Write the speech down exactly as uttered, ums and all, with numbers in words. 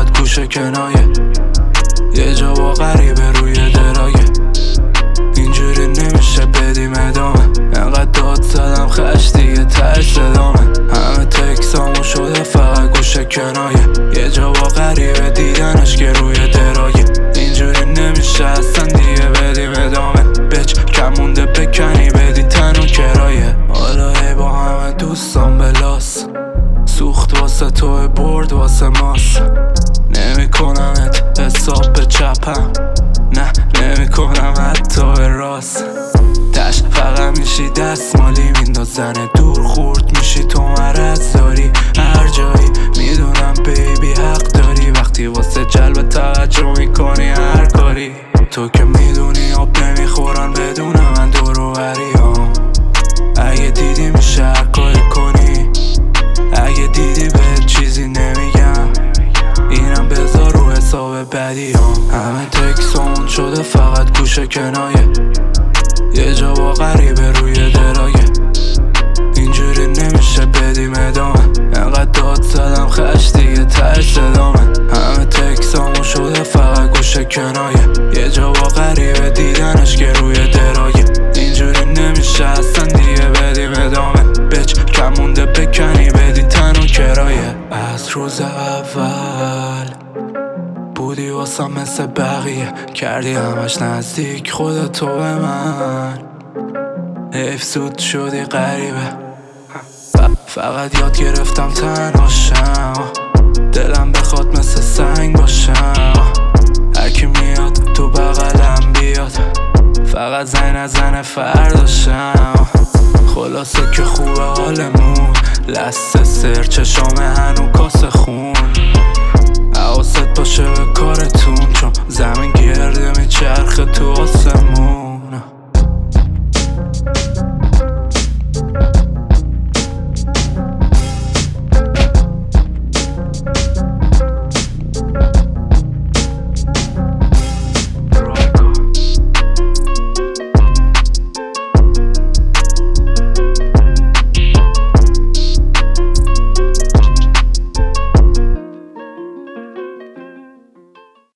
فقط گوشه کنایه، یه جا با غریبه روی درایه. اینجوری نمیشه بدیم ادامه، انقدر داد زدم خش دیگه تش صدامه. همه تکسامو شده فقط گوشه کنایه، یه جا با غریبه دیدنش که روی درایه. اینجوری نمیشه اصلا دیگه بدیم ادامه، بچ کم مونده بکنی بدی تن و کرایه. حالا ای با همه دوستان بلاس، سوخت واسه تو برد واسه ماست. نمی کنمت حساب به چپم، نه نمی کنم حتی به راست. تش فقط میشی دستمالی میندازنه دور، خورد میشی تو مرز داری هر جایی. میدونم بیبی حق داری وقتی واسه جلب توجه میکنی هر کاری. تو که میدونی آب نمیخورن بدون من دور و بریام. اگه دیدی میشه هر کاری کنی، اگه دیدی به چیزی نمیگم، اینم بذار رو حساب بدیام. همه تکسون شده فقط گوشه کنایه، یه جا با غریبه روی درایه. اینجوری نمیشه بدیم ادامه، انقدر داد زدم خش دیگه تش صدامه. همه تکسامو شده فقط گوشه کنایه، یه جا با غریبه دیدنش که روی درایه. اینجوری نمیشه اصلا دیگه بدیم ادامه، بچ کم مونده بکنی بدی تن و کرایه. از روز اول بودی واسم مثل بقیه، کردی همش نزدیک خودتو به من. حیف زود شدی غریبه، فقط یاد گرفتم تنهاشم. دلم بخواد مثل سنگ باشم، هرکی میاد تو بغلم بیاد، فقط زنگ نزنه فرداشم. خلاصه که خوبه حالمون، لسته سر چشام هنو کاسه خون. حواست باشه به کارتون، چون زمین گرده میچرخه تو آسمون.